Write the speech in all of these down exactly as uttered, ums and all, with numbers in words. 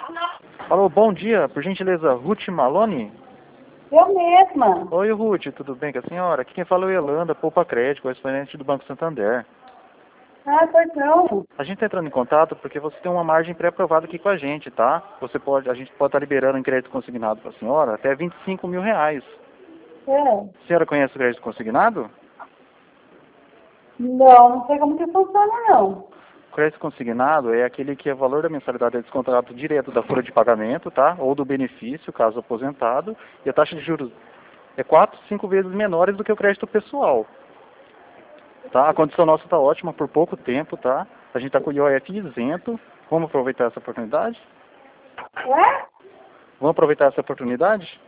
Alô, bom dia, por gentileza, Ruth Malone? Eu mesma. Oi, Ruth, tudo bem com a senhora? Aqui quem fala é o Yolanda, Poupa Crédito, correspondente do Banco Santander. Ah, pois não. A gente está entrando em contato porque você tem uma margem pré-aprovada aqui com a gente, tá? Você pode, a gente pode estar liberando em crédito consignado para a senhora até vinte e cinco mil reais. É. A senhora conhece o crédito consignado? Não, não sei como que funciona, não. O crédito consignado é aquele que o valor da mensalidade é descontado direto da folha de pagamento, tá? Ou do benefício, caso aposentado, e a taxa de juros é quatro, cinco vezes menores do que o crédito pessoal. Tá? A condição nossa está ótima por pouco tempo, tá? A gente está com o I O F isento. Vamos aproveitar essa oportunidade? É? Vamos aproveitar essa oportunidade?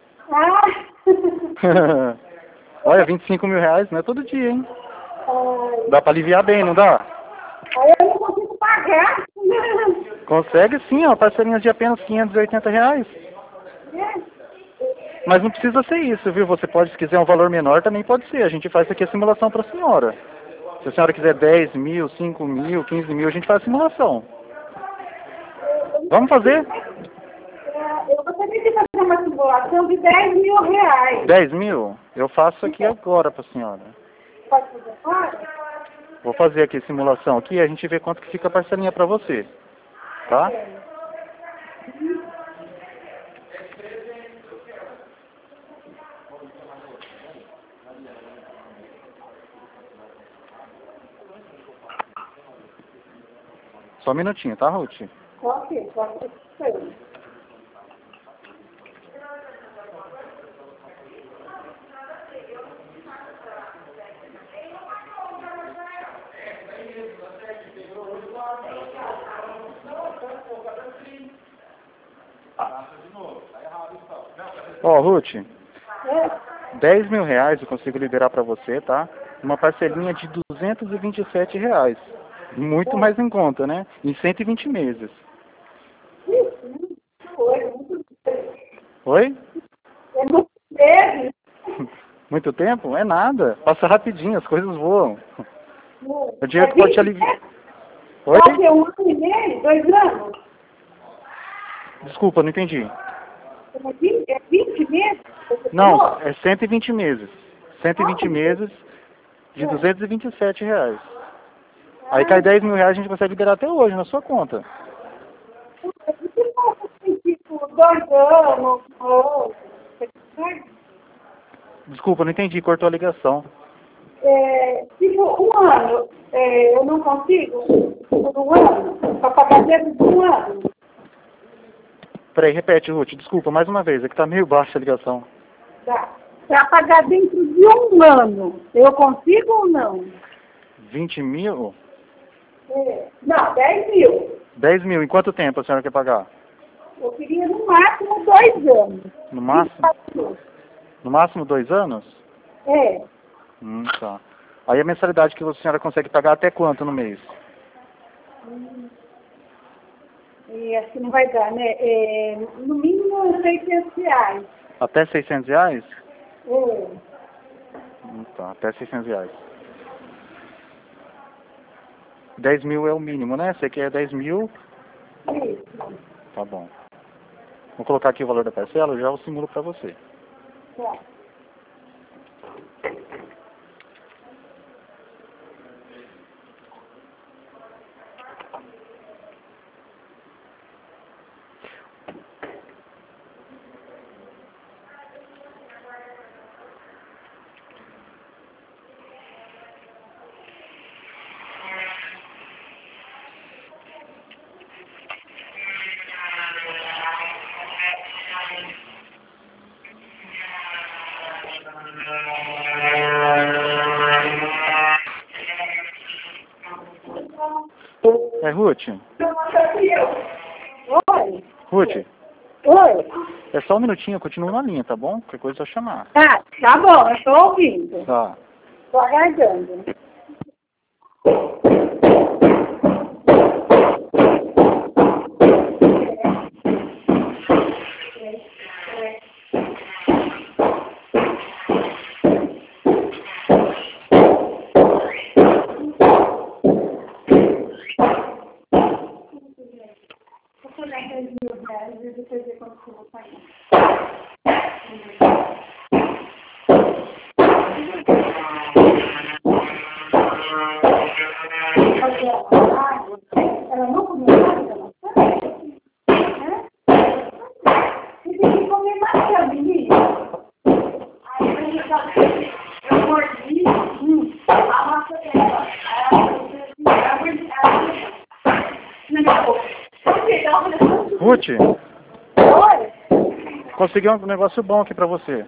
Ah! Olha, vinte e cinco mil reais não é todo dia, hein? Ai. Dá para aliviar bem, não dá? Aí eu não consigo pagar. Consegue sim, ó, parcelinhas de apenas quinhentos e oitenta reais. É. Mas não precisa ser isso, viu? Você pode, se quiser um valor menor, também pode ser. A gente faz aqui a simulação para a senhora. Se a senhora quiser dez mil, cinco mil, quinze mil, a gente faz a simulação. Vamos fazer? É, eu gostaria de fazer uma simulação de dez mil reais. dez mil? Eu faço aqui agora para a senhora. Pode fazer agora? Vou fazer aqui a simulação aqui e a gente vê quanto que fica a parcelinha para você. Tá? Só um minutinho, tá, Ruth? Ok, pode ser. Ó, Ruth, É. dez mil reais eu consigo liberar para você, tá? Uma parcelinha de duzentos e vinte e sete reais. Muito mais em conta, né? Em cento e vinte meses. Foi, muito bem. Oi? É muito bem. Muito tempo? É nada. Passa rapidinho, as coisas voam. O dinheiro É que pode te vinte aliviar. Oi? Qual que é um ano e meio? Dois anos? Desculpa, não entendi. É vinte, é vinte meses? Você Não, falou? é cento e vinte meses. cento e vinte meses de duzentos e vinte e sete reais. Aí cai dez mil reais, a gente consegue liberar até hoje na sua conta. Você passa assim, tipo, dois anos, ou... Desculpa, não entendi, cortou a ligação. É, tipo, um ano, é, eu não consigo, por um ano, para pagar dentro de um ano. Peraí, repete, Ruth, desculpa, mais uma vez, é que tá meio baixa a ligação. Tá. Para pagar dentro de um ano, eu consigo ou não? vinte mil? É, não, dez mil. dez mil, em quanto tempo a senhora quer pagar? Eu queria no máximo dois anos. No máximo? No máximo dois anos? É. Hum, tá. Aí a mensalidade que a senhora consegue pagar até quanto no mês? Hum. E acho que não vai dar, né? É, no mínimo seiscentos reais. Até seiscentos reais? É. Hum, tá, até seiscentos reais. dez mil é o mínimo, né? Você quer dez mil? Isso. Tá bom. Vou colocar aqui o valor da parcela, já eu simulo para você. Tá. É, Ruth? Oi. Ruth, Oi. é só um minutinho, eu continuo na linha, tá bom? Qualquer coisa é só chamar. Ah, tá bom, eu estou ouvindo. Tá. Estou aguardando. Vou colocar dez mil reais. É, deixa eu ver quanto que eu vou pagar. Ela não comeu nada, ela sabe? E tem que comer mais, menina. Aí eu mordi, hum, a massa dela. Ruth, Oi? consegui um negócio bom aqui pra você.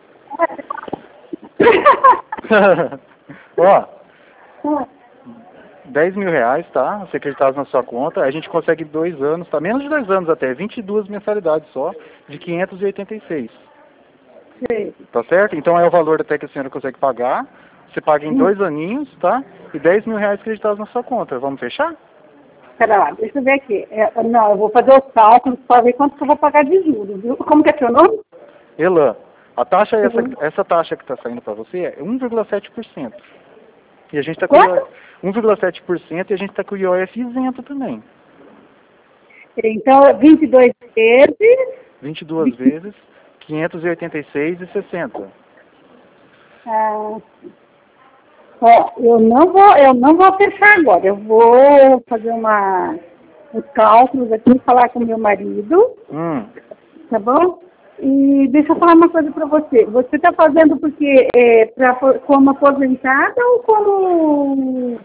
Ó, dez mil reais, tá? Você acreditado na sua conta. A gente consegue dois anos, tá? Menos de dois anos até, vinte e duas mensalidades só, de quinhentos e oitenta e seis. Sim. Tá certo? Então é o valor até que a senhora consegue pagar. Você paga em Hum. dois aninhos, tá? E dez mil reais acreditados na sua conta. Vamos fechar? Pera lá, deixa eu ver aqui. É, não, eu vou fazer os cálculos para ver quanto que eu vou pagar de juros, viu? Como que é seu nome? Elan, a taxa, essa, Uhum. essa taxa que está saindo para você é um vírgula sete por cento. E a gente está com Quanto? um vírgula sete por cento e a gente está com o I O F isento também. Então, vinte e dois vezes... vinte e duas vezes, quinhentos e oitenta e seis e sessenta. Ah, ó, eu não vou, eu não vou fechar agora. Eu vou fazer uma, os cálculos aqui, falar com meu marido, Hum. tá bom? E deixa eu falar uma coisa para você. Você está fazendo porque é, pra, como aposentada ou como...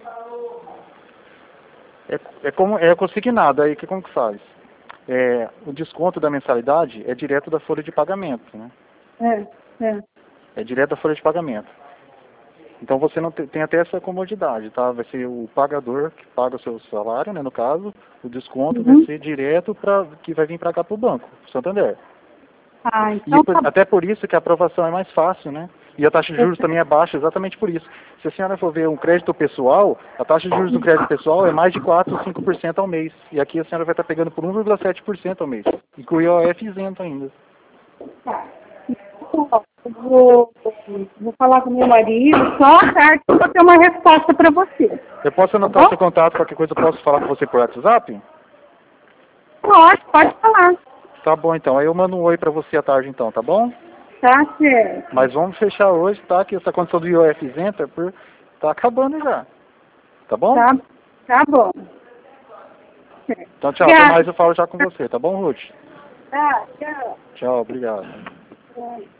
É, é como é consignado, aí que como que faz? É, o desconto da mensalidade é direto da folha de pagamento, né? É, é. É direto da folha de pagamento. Então você não tem, tem até essa comodidade, tá? Vai ser o pagador que paga o seu salário, né, no caso, o desconto vai Uhum. ser direto para que vai vir para cá para o banco, pro Santander. Ah, E então por, tá até por isso que a aprovação é mais fácil, né? E a taxa de juros também é baixa, exatamente por isso. Se a senhora for ver um crédito pessoal, a taxa de juros do crédito pessoal é mais de quatro, cinco por cento ao mês. E aqui a senhora vai estar pegando por um vírgula sete por cento ao mês. E com o I O F isento ainda. Tá. Então, eu vou, vou falar com meu marido, só à tarde eu vou ter uma resposta para você. Eu posso anotar o seu contato, qualquer coisa eu posso falar com você por WhatsApp? Pode, pode falar. Tá bom então, aí eu mando um oi pra você à tarde então, tá bom? Tá certo. Mas vamos fechar hoje, tá? Que essa condição do I O F isento é por... tá acabando já. Tá bom? Tá, tá bom. Certo. Então tchau, até mais eu falo já com você, tá bom, Ruth? Tá, tchau. Tchau, obrigado. Tchau.